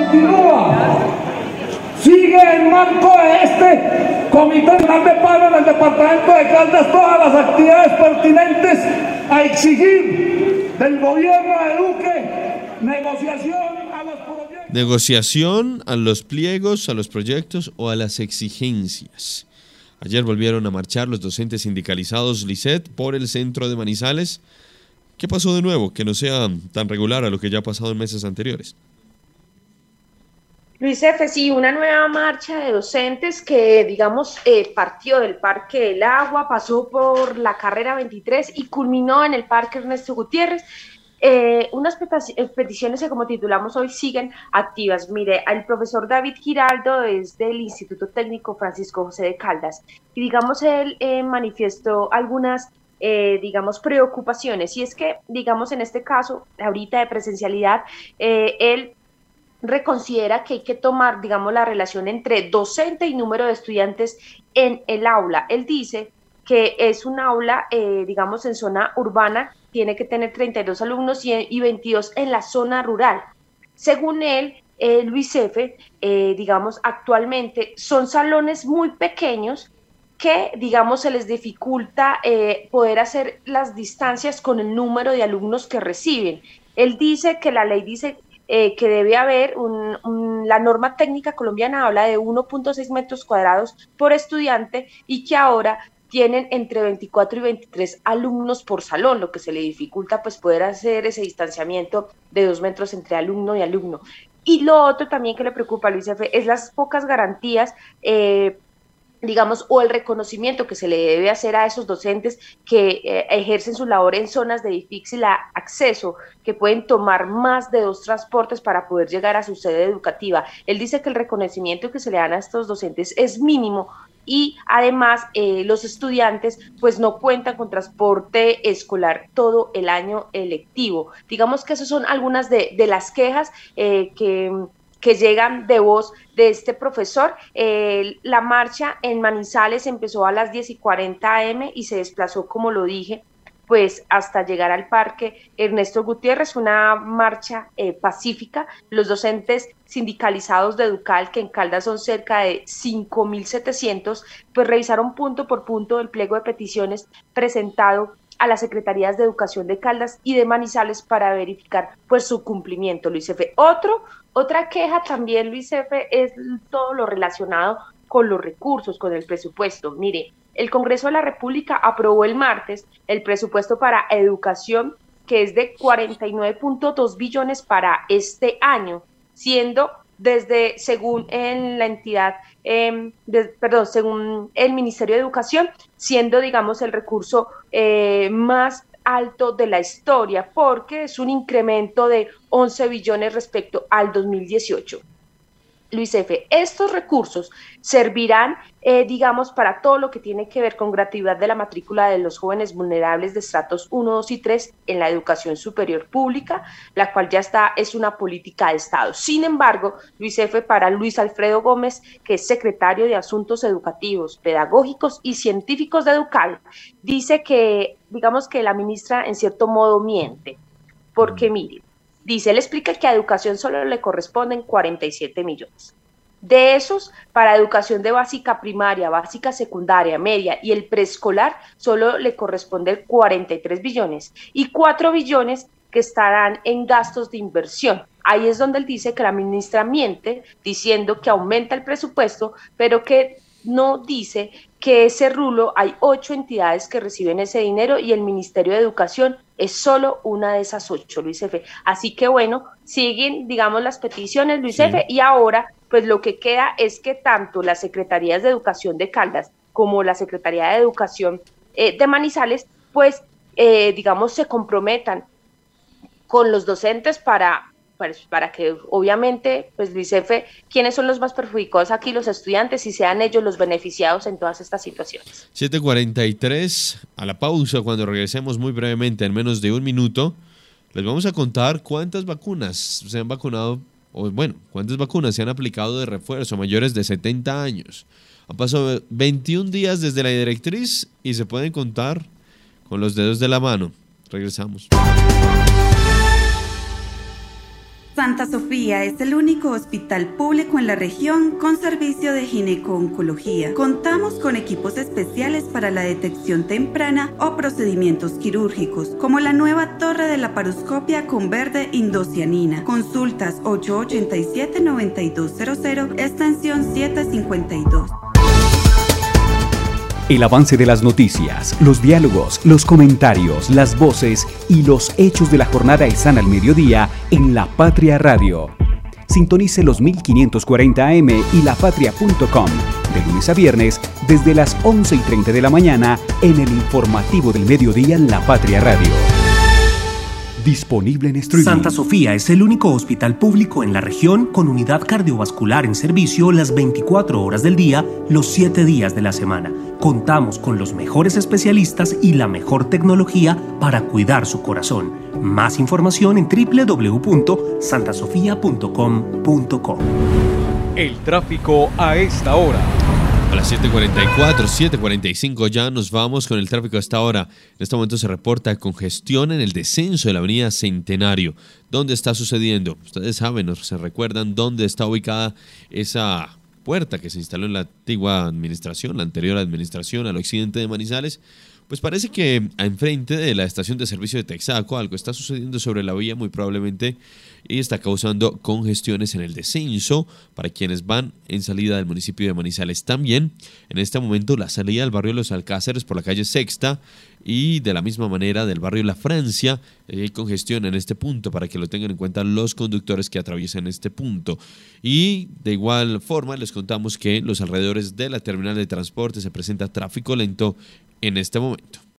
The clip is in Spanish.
continúa. Sigue en marco de este Comité Nacional de Paro en el departamento de Caldas todas las actividades pertinentes a exigir del gobierno de Duque negociación a los pliegos, a los proyectos o a las exigencias. Ayer volvieron a marchar los docentes sindicalizados LICET por el centro de Manizales. ¿Qué pasó de nuevo? Que no sea tan regular a lo que ya ha pasado en meses anteriores. Luis F., sí, una nueva marcha de docentes que, digamos, partió del Parque del Agua, pasó por la carrera 23 y culminó en el Parque Ernesto Gutiérrez. Unas peticiones que, como titulamos hoy, siguen activas. Mire, el profesor David Giraldo es del Instituto Técnico Francisco José de Caldas y, digamos, él manifestó algunas digamos, preocupaciones, y es que, digamos, en este caso, ahorita de presencialidad, él reconsidera que hay que tomar, digamos, la relación entre docente y número de estudiantes en el aula. Él dice que es un aula, digamos, en zona urbana, tiene que tener 32 alumnos y 22 en la zona rural. Según él, Luis F., digamos, actualmente son salones muy pequeños que, digamos, se les dificulta poder hacer las distancias con el número de alumnos que reciben. Él dice que la ley dice que debe haber la norma técnica colombiana habla de 1.6 metros cuadrados por estudiante y que ahora tienen entre 24 y 23 alumnos por salón, lo que se le dificulta pues poder hacer ese distanciamiento de 2 metros entre alumno y alumno. Y lo otro también que le preocupa a Luis F. es las pocas garantías digamos, o el reconocimiento que se le debe hacer a esos docentes que ejercen su labor en zonas de difícil acceso, que pueden tomar más de 2 transportes para poder llegar a su sede educativa. Él dice que el reconocimiento que se le dan a estos docentes es mínimo y además los estudiantes pues no cuentan con transporte escolar todo el año lectivo. Digamos que esas son algunas de las quejas que llegan de voz de este profesor. La marcha en Manizales empezó a las 10:40 a.m. y se desplazó, como lo dije, pues hasta llegar al Parque Ernesto Gutiérrez, una marcha pacífica. Los docentes sindicalizados de Educal, que en Caldas son cerca de 5.700, pues revisaron punto por punto el pliego de peticiones presentado a las Secretarías de Educación de Caldas y de Manizales para verificar pues su cumplimiento, Luis F. Otra queja también, Luis F., es todo lo relacionado con los recursos, con el presupuesto. Mire, el Congreso de la República aprobó el martes el presupuesto para educación, que es de 49.2 billones para este año, siendo según en la entidad, según el Ministerio de Educación, siendo, digamos, el recurso más alto de la historia, porque es un incremento de 11 billones respecto al 2018. Luis F., estos recursos servirán, digamos, para todo lo que tiene que ver con gratuidad de la matrícula de los jóvenes vulnerables de estratos 1, 2 y 3 en la educación superior pública, la cual es una política de Estado. Sin embargo, Luis F., para Luis Alfredo Gómez, que es secretario de Asuntos Educativos, Pedagógicos y Científicos de Educal, dice que, digamos, que la ministra en cierto modo miente, porque mire, dice, él explica que a educación solo le corresponden 47 millones. De esos, para educación de básica primaria, básica secundaria, media y el preescolar, solo le corresponden 43 billones y 4 billones que estarán en gastos de inversión. Ahí es donde él dice que la ministra miente, diciendo que aumenta el presupuesto, pero que no dice que ese rulo hay 8 entidades que reciben ese dinero y el Ministerio de Educación es solo una de esas 8, Luis F. Así que bueno, siguen, digamos, las peticiones, Luis F., y ahora pues lo que queda es que tanto las Secretarías de Educación de Caldas como la Secretaría de Educación de Manizales, pues digamos, se comprometan con los docentes para que obviamente, pues Luis F., ¿quiénes son los más perjudicados aquí? Los estudiantes, y sean ellos los beneficiados en todas estas situaciones. 7:43, a la pausa, cuando regresemos muy brevemente, en menos de un minuto, les vamos a contar cuántas vacunas se han vacunado, o bueno, cuántas vacunas se han aplicado de refuerzo a mayores de 70 años. Han pasado 21 días desde la directriz y se pueden contar con los dedos de la mano. Regresamos. Santa Sofía es el único hospital público en la región con servicio de gineco-oncología. Contamos con equipos especiales para la detección temprana o procedimientos quirúrgicos, como la nueva torre de laparoscopia con verde indocianina. Consultas 887-9200, extensión 752. El avance de las noticias, los diálogos, los comentarios, las voces y los hechos de la jornada están al mediodía en La Patria Radio. Sintonice los 1540 AM y lapatria.com de lunes a viernes desde las 11:30 de la mañana en el informativo del mediodía en La Patria Radio. Disponible en streaming. Santa Sofía es el único hospital público en la región con unidad cardiovascular en servicio las 24 horas del día, los 7 días de la semana. Contamos con los mejores especialistas y la mejor tecnología para cuidar su corazón. Más información en www.santasofia.com.co. El tráfico a esta hora. A las 7:44, 7:45 ya nos vamos con el tráfico a esta hora. En este momento se reporta congestión en el descenso de la avenida Centenario. ¿Dónde está sucediendo? Ustedes saben, se recuerdan dónde está ubicada esa puerta que se instaló en la antigua administración, la anterior administración al occidente de Manizales. Pues parece que enfrente de la estación de servicio de Texaco algo está sucediendo sobre la vía muy probablemente y está causando congestiones en el descenso para quienes van en salida del municipio de Manizales. También en este momento la salida del barrio de Los Alcázares por la calle Sexta y de la misma manera del barrio La Francia hay congestión en este punto para que lo tengan en cuenta los conductores que atraviesan este punto. Y de igual forma les contamos que en los alrededores de la terminal de transporte se presenta tráfico lento en este momento.